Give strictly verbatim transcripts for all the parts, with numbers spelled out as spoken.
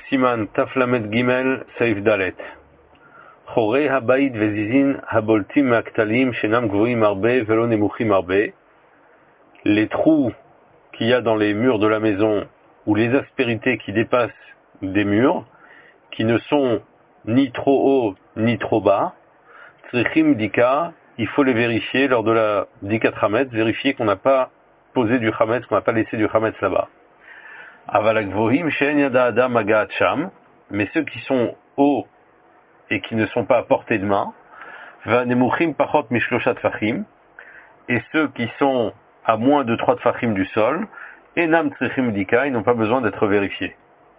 Siman Taflamet Gimel Saif Dalet. Chorei habayit vezizin haboltim me'aktalim shenam gvoim arbe velo nemuchim arbe. Les trous qu'il y a dans les murs de la maison ou les aspérités qui dépassent des murs, qui ne sont ni trop hauts ni trop bas, tzrichim dika, il faut les vérifier lors de la dikat chametz, vérifier qu'on n'a pas posé du chametz, qu'on n'a pas laissé du chametz là-bas. Aval gvohim she'en yada adam magaat sham, mais ceux qui sont hauts et qui ne sont pas à portée de main, va nemuchim pachot mishloshat tfachim, et ceux qui sont à moins de trois tfachim du sol, enam tzrichim dika, ils n'ont pas besoin d'être vérifiés.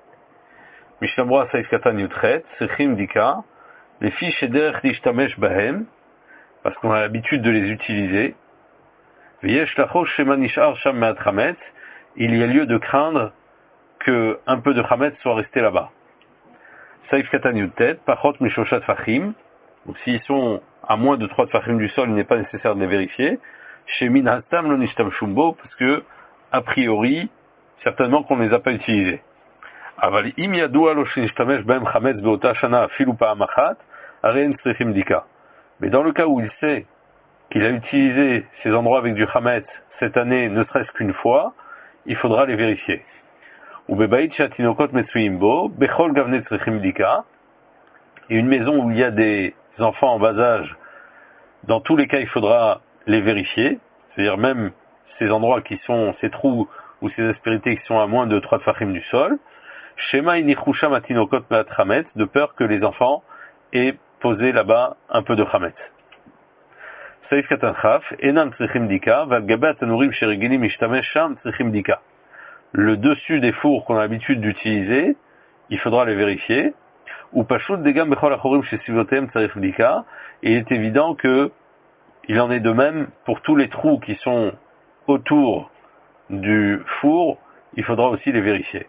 Mishnah Saif Katan Yutret, tzrichim dika, les fiches derech lishtamesh bahem, parce qu'on a l'habitude de les utiliser. V'yesh lachosh shema nishar sham me'at chametz, il y a lieu de craindre que un peu de chametz soit resté là-bas. Saif Katan Yutet, pachot mishoshat fachim, donc s'ils sont à moins de trois tfachim du sol, il n'est pas nécessaire de les vérifier. Chez min hastam lo nishtam shumbo, parce que, a priori, certainement qu'on ne les a pas utilisés. Aval im yadua lo shenishtamesh b'hem chametz be'ota shana afilu pa'am achat, hare en tzrichim dika. Mais dans le cas où il sait qu'il a utilisé ces endroits avec du chametz cette année, ne serait-ce qu'une fois, il faudra les vérifier. Ou bebaït shatinokot metsuim bo, bechol gavne tzrichim dika, et une maison où il y a des enfants en bas âge, dans tous les cas, il faudra les vérifier, c'est-à-dire même ces endroits qui sont, ces trous ou ces aspérités qui sont à moins de trois tfachim du sol, shema inichusha matinokot me'at chametz, de peur que les enfants aient posé là-bas un peu de chametz. Saif katan chaf, enam tzrichim dika, val gabe atanurim sheregilim ishtamesh sham tzrichim dika. Le dessus des fours qu'on a l'habitude d'utiliser, il faudra les vérifier. Ou pashut degam bechol achorim shesivotem tzarich dika, et il est évident que il en est de même pour tous les trous qui sont autour du four, il faudra aussi les vérifier.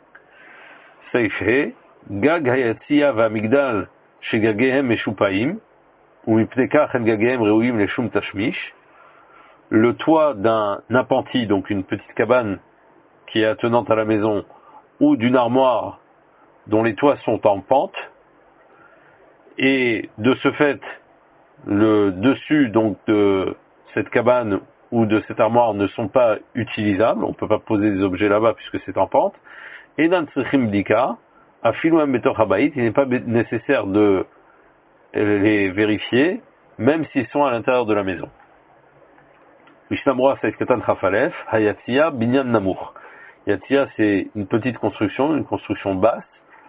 Saif he, gag hayatzia va'amigdal shegagehem meshupaim, ou miptekach en gagehem reuim leshum tashmish. Le toit d'un appentis, donc une petite cabane qui est attenante à la maison, ou d'une armoire dont les toits sont en pente, et de ce fait, le dessus donc de cette cabane ou de cette armoire ne sont pas utilisables, on ne peut pas poser des objets là-bas puisque c'est en pente, et dans tzrichim dika, afilu hem betor habayit, il n'est pas nécessaire de les vérifier, même s'ils sont à l'intérieur de la maison. Mishnah Berurah Saif Katan Chafalef, hayatzia binyan namuch. Yatzia, c'est une petite construction, une construction basse,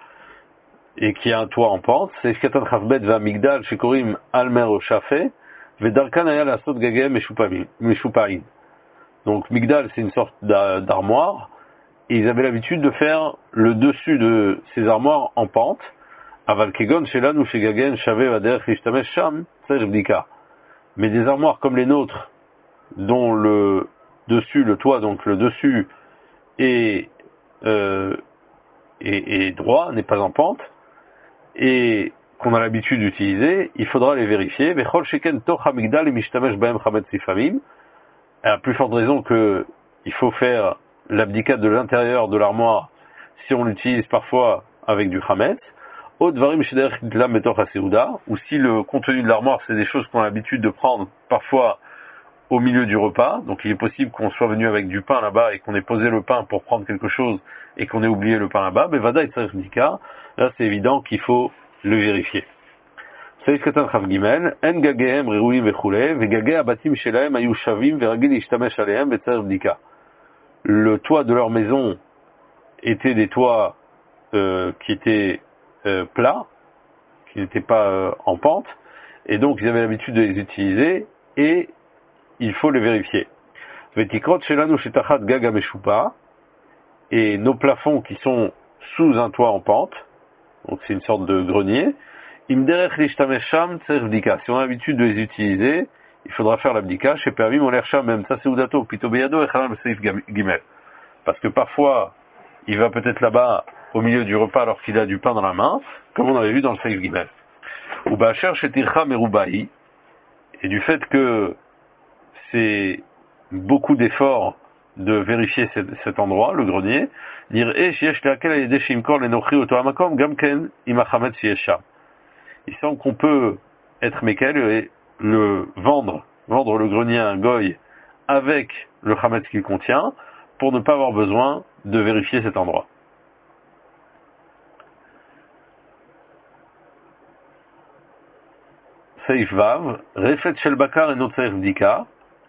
et qui a un toit en pente. C'est Katan Chafbet va Migdal, Shekorim Almer Shafe, Vedarkan Aya la Sot Gagem Meshupain. Donc Migdal, c'est une sorte d'armoire, et ils avaient l'habitude de faire le dessus de ces armoires en pente. Aval Kegon, Shelan ou Shegagen, Shave Vader, Lishtamesh Sham, Servdika. Mais des armoires comme les nôtres, dont le dessus, le toit, donc le dessus, Et, euh, et, et droit, n'est pas en pente, et qu'on a l'habitude d'utiliser, il faudra les vérifier. Bechol sheken toch hamigdal et mishtamesh bahem chametz sifamim. À plus forte raison que il faut faire l'abdicat de l'intérieur de l'armoire si on l'utilise parfois avec du chametz. Od varim shederech dlam betoch haseuda, ou si le contenu de l'armoire c'est des choses qu'on a l'habitude de prendre parfois au milieu du repas, donc il est possible qu'on soit venu avec du pain là-bas et qu'on ait posé le pain pour prendre quelque chose et qu'on ait oublié le pain là-bas, bevada et tzarich dika, là c'est évident qu'il faut le vérifier. Saif katan chav gimel, en gagehem reruim vechule, vegage abatim shelahem ayu shavim veragil ishtamesh alehem vetzarich dika. Le toit de leur maison était des toits euh, qui étaient euh, plats, qui n'étaient pas euh, en pente, et donc ils avaient l'habitude de les utiliser, et il faut les vérifier. Vetikrot shelanu shetachat gaga meshupa, et nos plafonds qui sont sous un toit en pente, donc c'est une sorte de grenier, imderech lishtamesh sham tzarich bdika. Si on a l'habitude de les utiliser, il faudra faire l'abdika, chez permim on sham même ça c'est udato, plutôt beyado et chanam seif gimel. Parce que parfois, il va peut-être là-bas, au milieu du repas, alors qu'il a du pain dans la main, comme on avait vu dans le seif gimel. Ou ba'asher shetircha merubahi, et du fait que c'est beaucoup d'efforts de vérifier cet, cet endroit, le grenier, dire eh sheyesh leakel al yedei sheimkor lenochi oto hamakom gam ken im hachametz sheyesh sham. Il semble qu'on peut être mekel et le vendre, vendre le grenier à un goy avec le chametz qu'il contient, pour ne pas avoir besoin de vérifier cet endroit. Seif Vav, Refet Shel Bakar et Notzer Bdika.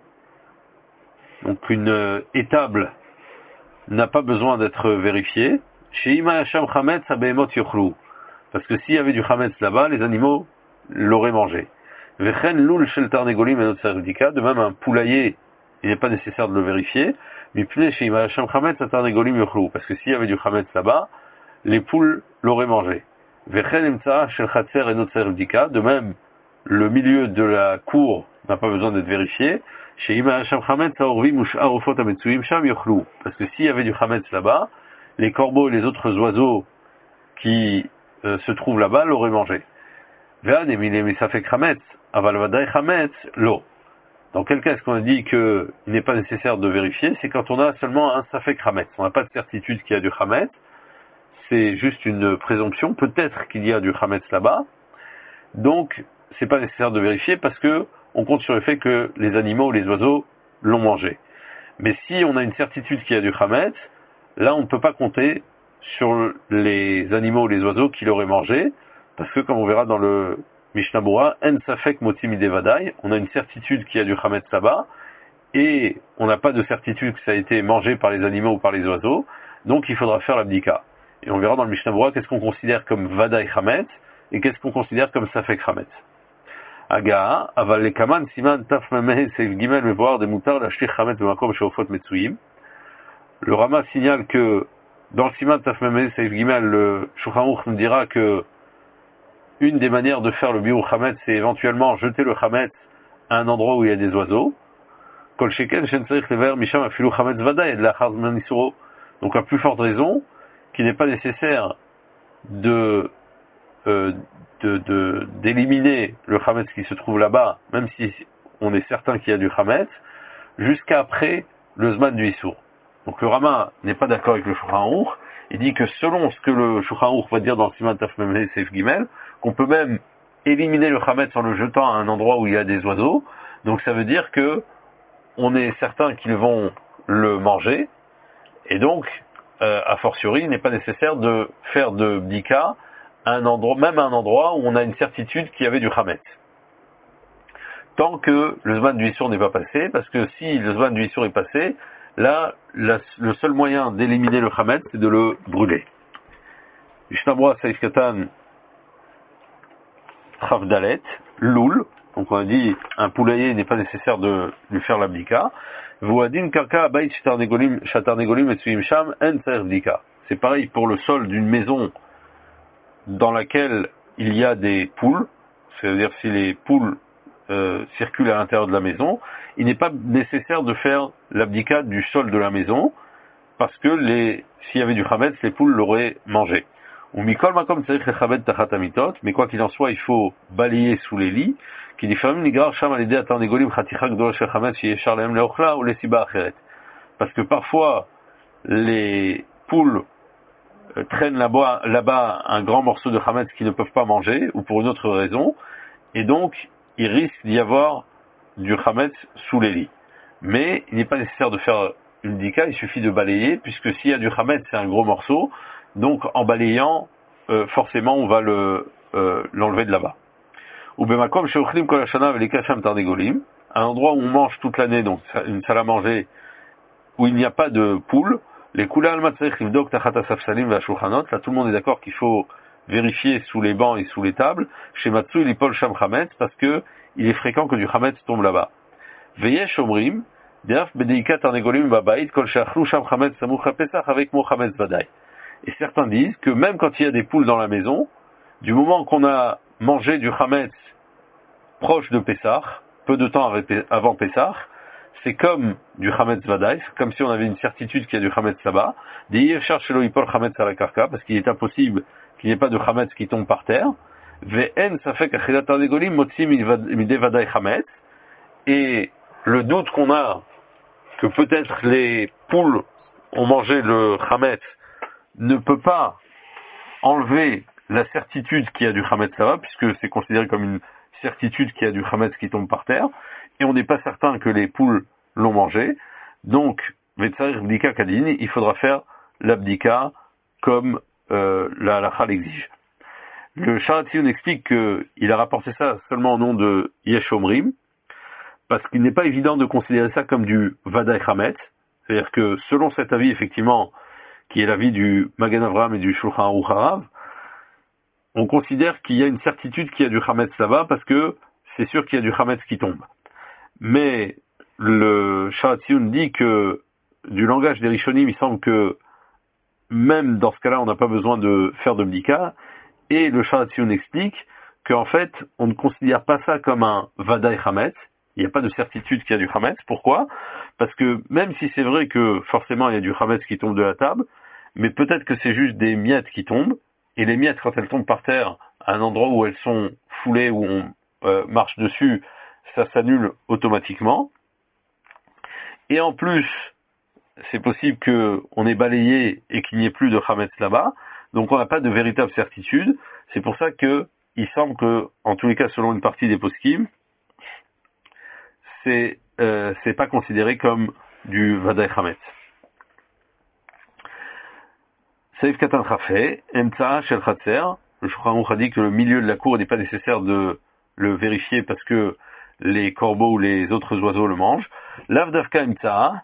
Donc une euh, étable n'a pas besoin d'être vérifiée. Chez Ima Hasham Chametz Abehemot Yochlu. Parce que s'il y avait du Chametz là-bas, les animaux l'auraient mangé. Vechen Lul Shel Tarnegolim et Notzer Bdika. De même, un poulailler, il n'est pas nécessaire de le vérifier. Mais plus chez Ima Hasham Chametz Tarnegolim Yochlu. Parce que s'il y avait du Chametz là-bas, les poules l'auraient mangé. Vechen Imtsa Shel Chatzer et Notzer Bdika. De même, le milieu de la cour n'a pas besoin d'être vérifié. Chez Ima Hasham Chametz Aorvim ou Arofot Ametsuim Sham Yochlu. Parce que s'il y avait du Chametz là-bas, les corbeaux et les autres oiseaux qui euh, se trouvent là-bas l'auraient mangé. Ve'ad emile misafek Chametz, aval vadai Chametz lo. Dans quel cas est-ce qu'on a dit qu'il n'est pas nécessaire de vérifier? C'est quand on a seulement un safek Chametz. On n'a pas de certitude qu'il y a du Chametz. C'est juste une présomption. Peut-être qu'il y a du Chametz là-bas. Donc, c'est pas nécessaire de vérifier parce que on compte sur le fait que les animaux ou les oiseaux l'ont mangé. Mais si on a une certitude qu'il y a du chametz, là on ne peut pas compter sur les animaux ou les oiseaux qui l'auraient mangé, parce que comme on verra dans le Mishnah Berurah, en safek motim midevadai, on a une certitude qu'il y a du chametz là-bas, et on n'a pas de certitude que ça a été mangé par les animaux ou par les oiseaux, donc il faudra faire l'abdika. Et on verra dans le Mishnah Berurah qu'est-ce qu'on considère comme vadai chametz, et qu'est-ce qu'on considère comme safek chametz. Aga, aval lekaman siman taf memeh seif gimel mevoar de mutar lashlich chametz b'makom sheofot metsuim. Le Rama signale que dans le siman taf memeh seif gimel, le Shulchan Aruch nous dira que une des manières de faire le biur chametz, c'est éventuellement jeter le chametz à un endroit où il y a des oiseaux. Kol sheken shen tzarich lever misham afilu chametz vadai et lachar zman isuro. Donc à plus forte raison qu'il n'est pas nécessaire de Euh, de, de, d'éliminer le chametz qui se trouve là-bas, même si on est certain qu'il y a du chametz, jusqu'à après le zman du issour. Donc le Rama n'est pas d'accord avec le Shulchan Aruch. Il dit que selon ce que le Shulchan Aruch va dire dans le Siman Taf Memeh Seif Gimel, qu'on peut même éliminer le chametz en le jetant à un endroit où il y a des oiseaux. Donc ça veut dire que on est certain qu'ils vont le manger, et donc euh, a fortiori il n'est pas nécessaire de faire de bdika un endroit, même à un endroit où on a une certitude qu'il y avait du chametz. Tant que le zman du issour n'est pas passé, parce que si le zman du issour est passé, là, la, le seul moyen d'éliminer le chametz, c'est de le brûler. Mishnah Berurah Seif Katan Chavdalet, Loul, donc on a dit, un poulailler n'est pas nécessaire de lui faire l'abdika. Vuadin karka abayit shatarnegolim shatarnegolim etsuim sham en tzarich bdika. C'est pareil pour le sol d'une maison dans laquelle il y a des poules, c'est-à-dire si les poules euh, circulent à l'intérieur de la maison, il n'est pas nécessaire de faire l'abdika du sol de la maison, parce que les, s'il y avait du chametz, les poules l'auraient mangé. Ou mikol makom tzarich lechabed tachat hamitot, mais quoi qu'il en soit, il faut balayer sous les lits, qui diffamim nigrar sham al yedei atarnegolim chaticha gdola shel chametz sheyeshar lehem leochla ou lesiba acheret. Parce que parfois, les poules traînent là-bas, là-bas un grand morceau de chametz qu'ils ne peuvent pas manger, ou pour une autre raison, et donc il risque d'y avoir du chametz sous les lits. Mais il n'est pas nécessaire de faire une bdika, il suffit de balayer, puisque s'il y a du chametz, c'est un gros morceau, donc en balayant, euh, forcément on va le, euh, l'enlever de là-bas. Ou bemakom sheochlim kol hashana velikasham tarnegolim, un endroit où on mange toute l'année, donc une salle à manger, où il n'y a pas de poules, les kula alma tzarich livdok tachat asafsalim ve'ashulchanot, là tout le monde est d'accord qu'il faut vérifier sous les bancs et sous les tables, chez Matsu lipol sham chametz, parce que il est fréquent que du chametz tombe là-bas. Veyesh omrim, deaf bedeika tarnegolim babait kol sheachlu sham chametz samuch pesach avec mo chametz vadai. Et certains disent que même quand il y a des poules dans la maison, du moment qu'on a mangé du chametz proche de Pessah, peu de temps avant Pessah, c'est comme du chametz vadai, c'est comme si on avait une certitude qu'il y a du chametz là-bas. D'hier cherche lo ipol chametz à la karka, parce qu'il est impossible qu'il n'y ait pas de chametz qui tombe par terre. Ve'en safek achilat tarnegolim motzi midei vadai chametz. Et le doute qu'on a que peut-être les poules ont mangé le chametz ne peut pas enlever la certitude qu'il y a du chametz là-bas, puisque c'est considéré comme une certitude qu'il y a du chametz qui tombe par terre, et on n'est pas certain que les poules l'ont mangé. Donc, vetsarir bdika kadin, il faudra faire l'abdika comme euh, la halakha l'exige. Le Sharatzion explique qu'il a rapporté ça seulement au nom de Yesh Omrim, parce qu'il n'est pas évident de considérer ça comme du Vadaï Chametz. C'est-à-dire que selon cet avis, effectivement, qui est l'avis du Magen Avraham et du Shulchan Aruch Harav, on considère qu'il y a une certitude qu'il y a du Chametz là-bas, parce que c'est sûr qu'il y a du Chametz qui tombe. Mais le Sharatzion dit que, du langage des Rishonim, il semble que même dans ce cas-là, on n'a pas besoin de faire de bdika. Et le Sharatzion explique qu'en fait, on ne considère pas ça comme un Vadaï Chametz. Il n'y a pas de certitude qu'il y a du Chametz. Pourquoi? Parce que même si c'est vrai que forcément il y a du Chametz qui tombe de la table, mais peut-être que c'est juste des miettes qui tombent, et les miettes, quand elles tombent par terre, à un endroit où elles sont foulées, où on euh, marche dessus, ça s'annule automatiquement. Et en plus, c'est possible qu'on ait balayé et qu'il n'y ait plus de Chametz là-bas, donc on n'a pas de véritable certitude. C'est pour ça que il semble que, en tous les cas, selon une partie des poskim, c'est euh, c'est pas considéré comme du Vadaï Chametz. Saïf Katan Chafé, Emtsa'a Shel Chatser, le Shulchan Aruch a dit que le milieu de la cour n'est pas nécessaire de le vérifier parce que les corbeaux ou les autres oiseaux le mangent. Lavdavka Emtsa'a,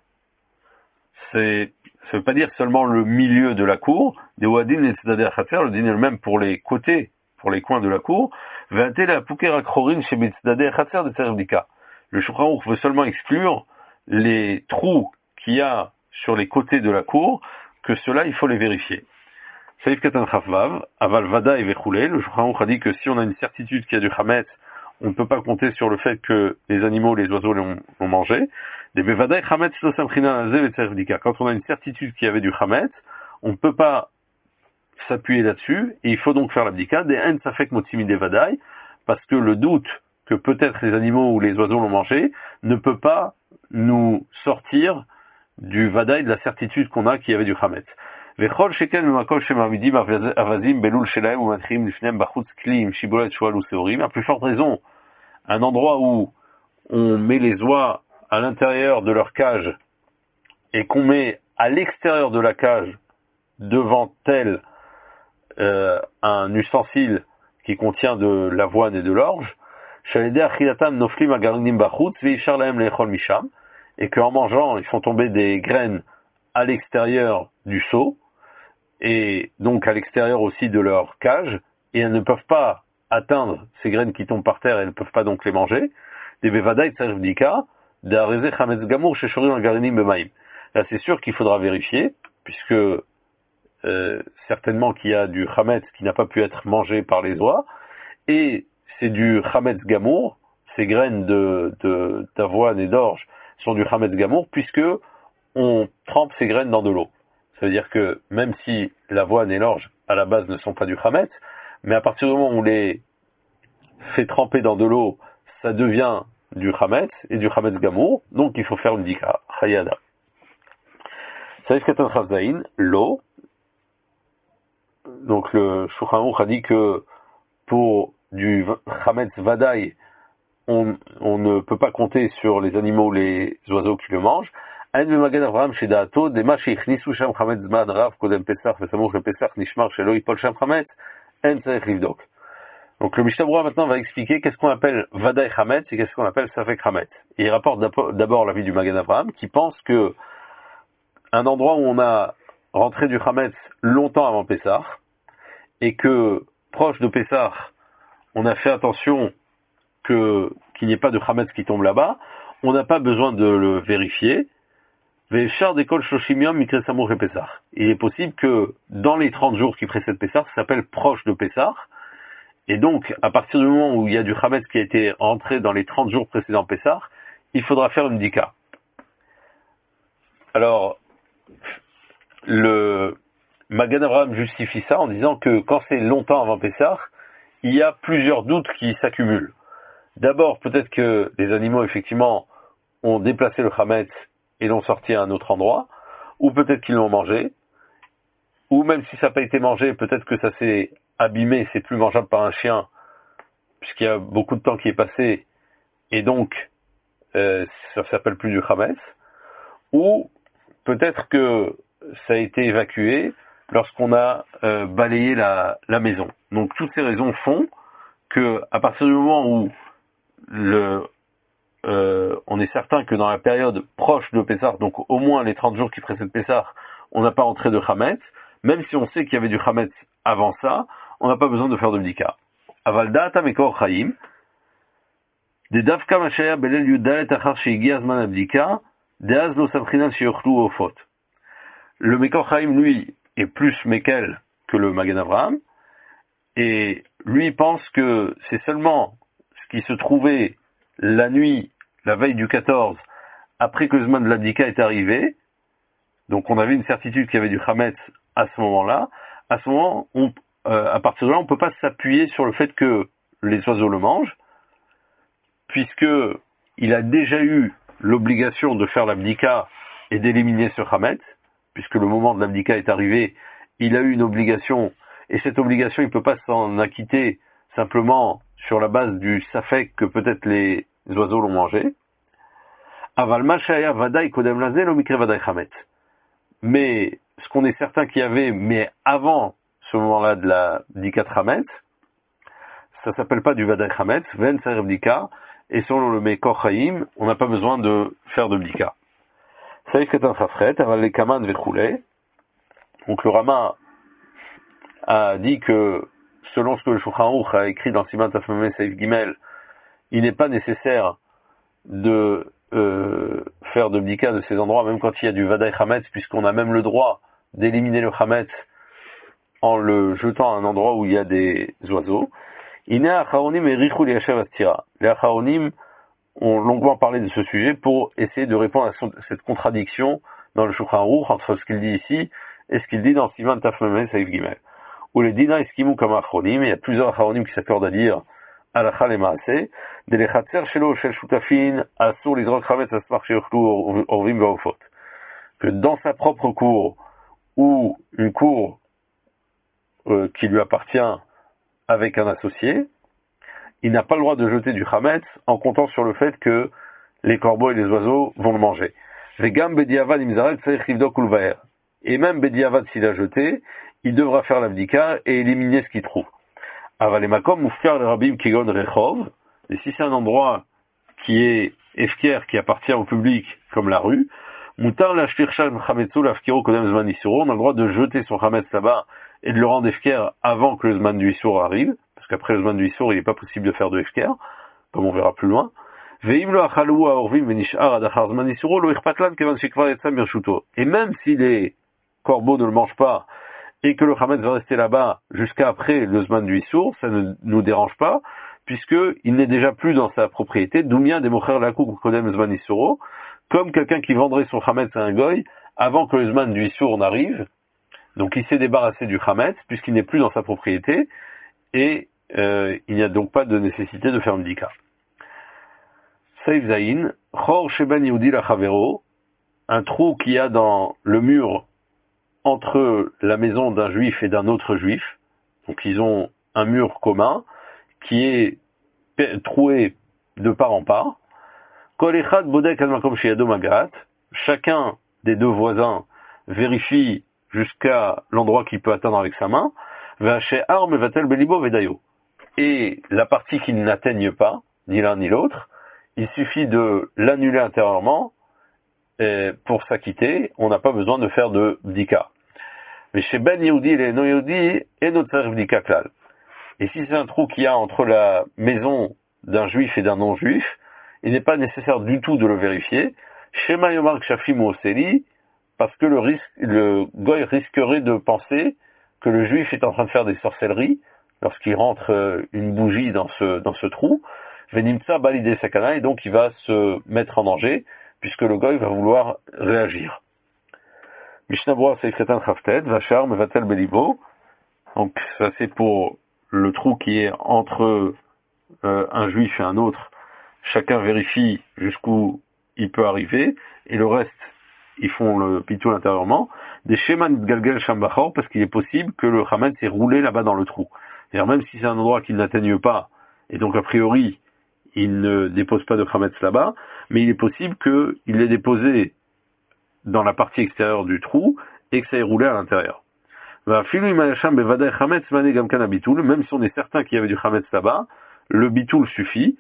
c'est, ça veut pas dire seulement le milieu de la cour, des Wadin et Tzadeh Chatser, le din est le même pour les côtés, pour les coins de la cour. Ve'ate la Pukera Krorin chez Tzadeh Chatser de Tzadeh. Le Shulchan Aruch veut seulement exclure les trous qu'il y a sur les côtés de la cour, que cela, il faut les vérifier. Saïf Katan Chafvav, Aval Vada et Vechoulé, le Shulchan Aruch a dit que si on a une certitude qu'il y a du Chametz, on ne peut pas compter sur le fait que les animaux, les oiseaux l'ont, l'ont mangé. Des Bevada et Chametz lo samchina azeh vetzarif bdika. Quand on a une certitude qu'il y avait du Chametz, on ne peut pas s'appuyer là-dessus, et il faut donc faire l'abdika, des en safek motsimi des Vadaï, parce que le doute que peut-être les animaux ou les oiseaux l'ont mangé ne peut pas nous sortir du Vadaï, de la certitude qu'on a qu'il y avait du Chametz. Vechol sheken memakol shemamidim avazim belul shelaim ou matrim lifnem bachutz klim shibolet shoal ou seorim. À plus forte raison, un endroit où on met les oies à l'intérieur de leur cage et qu'on met à l'extérieur de la cage devant tel euh, un ustensile qui contient de l'avoine et de l'orge, shalede achilatam noflim agarinim bachutz veifshar lahem lechol misham, et qu'en mangeant, ils font tomber des graines à l'extérieur du seau, et donc à l'extérieur aussi de leur cage, et elles ne peuvent pas atteindre ces graines qui tombent par terre, elles ne peuvent pas donc les manger. Des bevadaï tsarif dika, d'arezeh chametz gamour sheshorim agarinim bemaim. Là, c'est sûr qu'il faudra vérifier, puisque euh, certainement qu'il y a du chametz qui n'a pas pu être mangé par les oies, et c'est du chametz gamour, ces graines de, de, d'avoine et d'orge sont du chametz gamour, puisque on trempe ces graines dans de l'eau. Ça veut dire que même si l'avoine et l'orge à la base ne sont pas du chametz, mais à partir du moment où on les fait tremper dans de l'eau, ça devient du chametz et du chametz gamour, donc il faut faire une dika, chayada. Saïf Katan Chavzaïn, l'eau. Donc le Shulchan Aruch a dit que pour du chametz vadaï, on, on ne peut pas compter sur les animaux, les oiseaux qui le mangent. Donc le Mishnah Berurah maintenant va expliquer qu'est-ce qu'on appelle Vadaï Chametz et qu'est-ce qu'on appelle Safek Chametz. Et il rapporte d'abord l'avis du Magen Avraham qui pense que un endroit où on a rentré du Chametz longtemps avant Pessah et que proche de Pessah on a fait attention que qu'il n'y ait pas de Chametz qui tombe là-bas, on n'a pas besoin de le vérifier. Il est possible que dans les trente jours qui précèdent Pessah, ça s'appelle proche de Pessah, et donc à partir du moment où il y a du Chametz qui a été rentré dans les trente jours précédents Pessah, il faudra faire une dika. Alors, le Magen Avraham justifie ça en disant que quand c'est longtemps avant Pessah, il y a plusieurs doutes qui s'accumulent. D'abord, peut-être que les animaux, effectivement, ont déplacé le Chametz et l'ont sorti à un autre endroit, ou peut-être qu'ils l'ont mangé, ou même si ça n'a pas été mangé, peut-être que ça s'est abîmé, c'est plus mangeable par un chien, puisqu'il y a beaucoup de temps qui est passé, et donc euh, ça s'appelle plus du chametz, ou peut-être que ça a été évacué lorsqu'on a euh, balayé la, la maison. Donc toutes ces raisons font que à partir du moment où le, euh, on est certain que dans la période proche de Pessah, donc au moins les trente jours qui précèdent Pessah, on n'a pas entré de chametz, même si on sait qu'il y avait du chametz avant ça, on n'a pas besoin de faire de bdika. Aval da'ata mekor chaim, de davka mashaya belel yudalet achar sheigi azman abdika, deaz lo sabchinan sheyochlu ofot. Le Mekor Chaim, lui, est plus Mekel que le Magen Avraham, et lui pense que c'est seulement ce qui se trouvait la nuit, la veille du quatorze, après que le Zman de l'Abdika est arrivé, donc on avait une certitude qu'il y avait du Chametz à ce moment-là, à ce moment, on, euh, à partir de là, on ne peut pas s'appuyer sur le fait que les oiseaux le mangent, puisque il a déjà eu l'obligation de faire l'Abdika et d'éliminer ce Chametz, puisque le moment de l'abdika est arrivé, il a eu une obligation, et cette obligation, il ne peut pas s'en acquitter simplement sur la base du safek que peut-être les oiseaux l'ont mangé. Aval mashaya vadaï kodem lazel lo mikre vadaï chametz. Mais ce qu'on est certain qu'il y avait, mais avant ce moment-là de la bdika chametz, ça s'appelle pas du vadaï chametz, ven ser bdika, et selon le Mekor Chaim, on n'a pas besoin de faire de bdika. Saïf ketan chafret, aval les kaman vechoulé. Donc le Rama a dit que, selon ce que le Shulchan Aruch a écrit dans Siman Tafmemeh Saïf Gimel, il n'est pas nécessaire de euh, faire de bdika de ces endroits, même quand il y a du Vadaï Chametz, puisqu'on a même le droit d'éliminer le Chametz en le jetant à un endroit où il y a des oiseaux. Ine Acharonim erichu liyashav astira. Les Acharonim ont longuement parlé de ce sujet pour essayer de répondre à cette contradiction dans le Shulchan Aruch entre ce qu'il dit ici et ce qu'il dit dans Siman Tafmemeh Saïf Gimel. Où les dina eskimu comme Acharonim, il y a plusieurs Acharonim qui s'accordent à dire Alacha le Maaseh, de lechatzer shelo shel shutafin asur lizrok chametz asmach sheyochlu orvim ve'ofot. Que dans sa propre cour, ou une cour euh, qui lui appartient avec un associé, il n'a pas le droit de jeter du chametz en comptant sur le fait que les corbeaux et les oiseaux vont le manger. Vegam bediavad imzarel tzarich livdok ulvaer. Et même bediavad s'il a jeté, il devra faire l'abdika et éliminer ce qu'il trouve. Avalemakom mufkar le rabim kigon rechov. Et si c'est un endroit qui est efker, qui appartient au public, comme la rue, mutar lashtir sham chametzu lafkiro kodem zman isuro, on a le droit de jeter son chametz là-bas et de le rendre efker avant que le zman du isur arrive, parce qu'après le zman du isur, il n'est pas possible de faire de efker, comme on verra plus loin. Veim lo achalou aorvim venishar adachar zman isuro lo ichpatlan kevan shekvar yetzam birshuto. Et même si les corbeaux ne le mangent pas, et que le chametz va rester là-bas jusqu'à après le zman du issour, ça ne nous dérange pas, puisque il n'est déjà plus dans sa propriété, doumien des mocher lakou kodem zman issuro, comme quelqu'un qui vendrait son chametz à un goy avant que le zman du issour n'arrive. Donc il s'est débarrassé du chametz, puisqu'il n'est plus dans sa propriété, et euh, il n'y a donc pas de nécessité de faire un bdika. Saif Zayin, chor sheben yehudi lachavero, un trou qu'il y a dans le mur entre la maison d'un juif et d'un autre juif, donc ils ont un mur commun qui est troué de part en part. Kol echad bodek al makom sheyado magat, chacun des deux voisins vérifie jusqu'à l'endroit qu'il peut atteindre avec sa main. Ve'ashe'ar mevatel belibo vedayo. Et la partie qu'ils n'atteignent pas, ni l'un ni l'autre, il suffit de l'annuler intérieurement et pour s'acquitter. On n'a pas besoin de faire de bdika. Mais chez Ben Yehudi et les non Yehudi, et notre bdika klal. Et si c'est un trou qu'il y a entre la maison d'un juif et d'un non-juif, il n'est pas nécessaire du tout de le vérifier. Shema yomar kshafim ou oseli, parce que le risque, le goy risquerait de penser que le juif est en train de faire des sorcelleries lorsqu'il rentre une bougie dans ce, dans ce trou. Venimtsa balide sakana, et donc il va se mettre en danger, puisque le goy va vouloir réagir. Mishnah Berurah Seifretan Chaftet, Vachar Mevatel Belibo. Donc ça c'est pour le trou qui est entre euh, un juif et un autre. Chacun vérifie jusqu'où il peut arriver, et le reste ils font le bitoul intérieurement, des schémas galgal shambachor, parce qu'il est possible que le chametz s'est roulé là-bas dans le trou. C'est-à-dire même si c'est un endroit qu'ils n'atteignent pas, et donc a priori, il ne dépose pas de chametz là-bas, mais il est possible qu'il l'ait déposé dans la partie extérieure du trou, et que ça ait roulé à l'intérieur. Même si on est certain qu'il y avait du chametz là-bas, le bitoul suffit.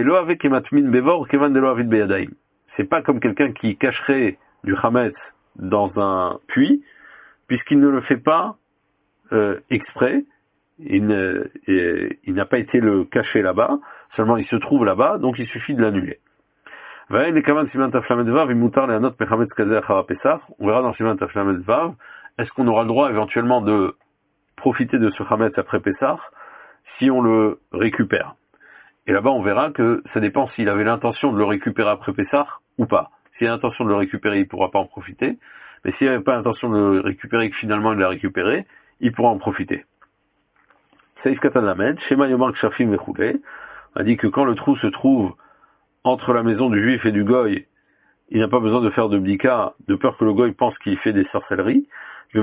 C'est pas comme quelqu'un qui cacherait du chametz dans un puits, puisqu'il ne le fait pas euh, exprès, il, ne, il n'a pas été le cacher là-bas, seulement il se trouve là-bas, donc il suffit de l'annuler. On verra dans Siman Taflamet Vav, est-ce qu'on aura le droit éventuellement de profiter de ce chametz après Pessah si on le récupère. Et là-bas, on verra que ça dépend s'il avait l'intention de le récupérer après Pessah ou pas. S'il a l'intention de le récupérer, il pourra pas en profiter. Mais s'il n'avait pas l'intention de le récupérer et que finalement il l'a récupéré, il pourra en profiter. Saïf Katan Lamed, Shema Yomar Kshafim Vechoulé, a dit que quand le trou se trouve entre la maison du juif et du goy, il n'a pas besoin de faire de bdika, de peur que le goy pense qu'il fait des sorcelleries. Du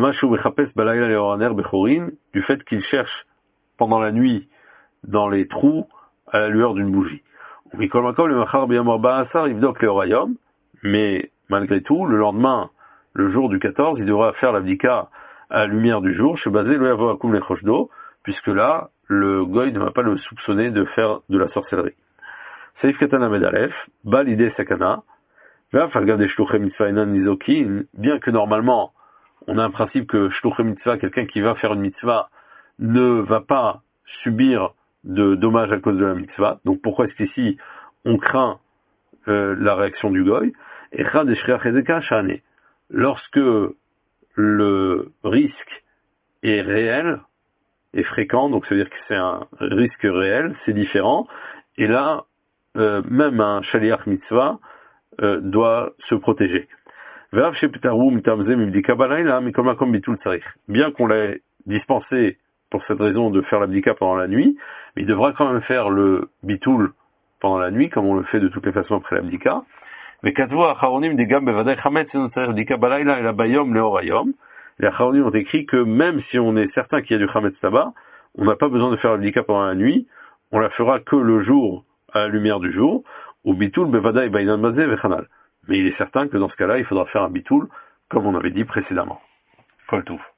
fait qu'il cherche pendant la nuit dans les trous à la lueur d'une bougie. Mais malgré tout, le lendemain, le jour du quatorze, il devra faire la bdika à la lumière du jour, puisque là, le goy ne va pas le soupçonner de faire de la sorcellerie. Saïf Katana Medalef, Bal Ide Sakana, bien que normalement, on a un principe que shluché mitzvah, quelqu'un qui va faire une mitzvah, ne va pas subir de dommages à cause de la mitzvah. Donc pourquoi est-ce qu'ici, on craint euh, la réaction du goy? Et lorsque le risque est réel et fréquent, donc ça veut dire que c'est un risque réel, c'est différent. Et là, euh, même un shaliach mitzvah euh, doit se protéger. Bien qu'on l'ait dispensé pour cette raison de faire la bdika pendant la nuit, mais il devra quand même faire le bitoul pendant la nuit, comme on le fait de toutes les façons après la bdika. Les acharonim ont écrit que même si on est certain qu'il y a du chametz là-bas, on n'a pas besoin de faire la bdika pendant la nuit, on la fera que le jour, à la lumière du jour, ou bitoul bevadai bainan mazé vechanal. Mais il est certain que dans ce cas-là, il faudra faire un bitoul, comme on avait dit précédemment. Kol Touf.